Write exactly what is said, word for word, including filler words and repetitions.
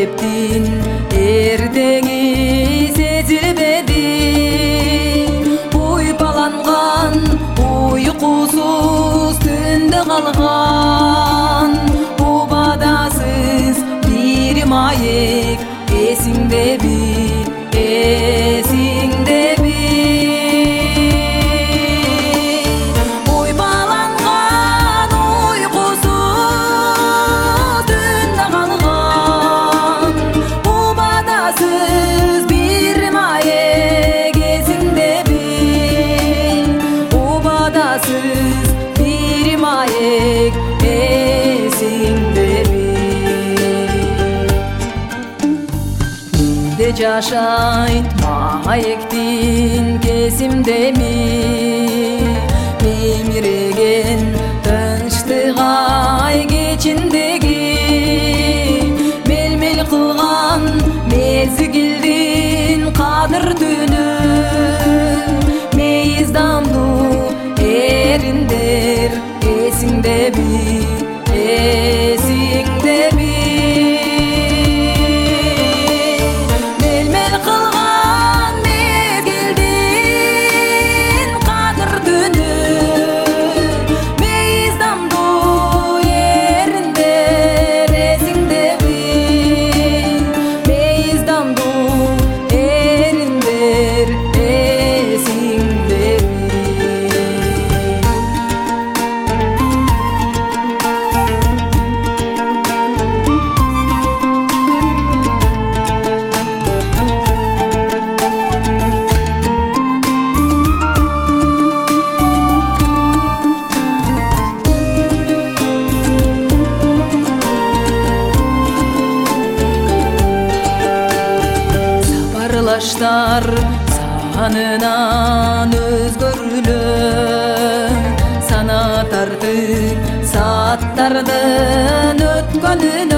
кептин эртеңи сезилбеди. Уйпаланган уйкусуз түндө калган убадасыз бир маек эсиңдеби, эсиңдеби. Bir mayek esindebi. Mende жашайт маектин kesимдеми, мемиреген тынчтык ай кечиндеги. Мел-мел кылган мезгилдин кадыр түнү, мейиздамдуу erinder esingdebi, esingdebi. Mel-mel kılgan mezgildin kadır dünü, meyizdamdu erinder esingdebi, meyizdamdu erinder esingdebi. Saparlaştar sanынан özgөрүлөм, sana tartıp saattardын өткөнүнө.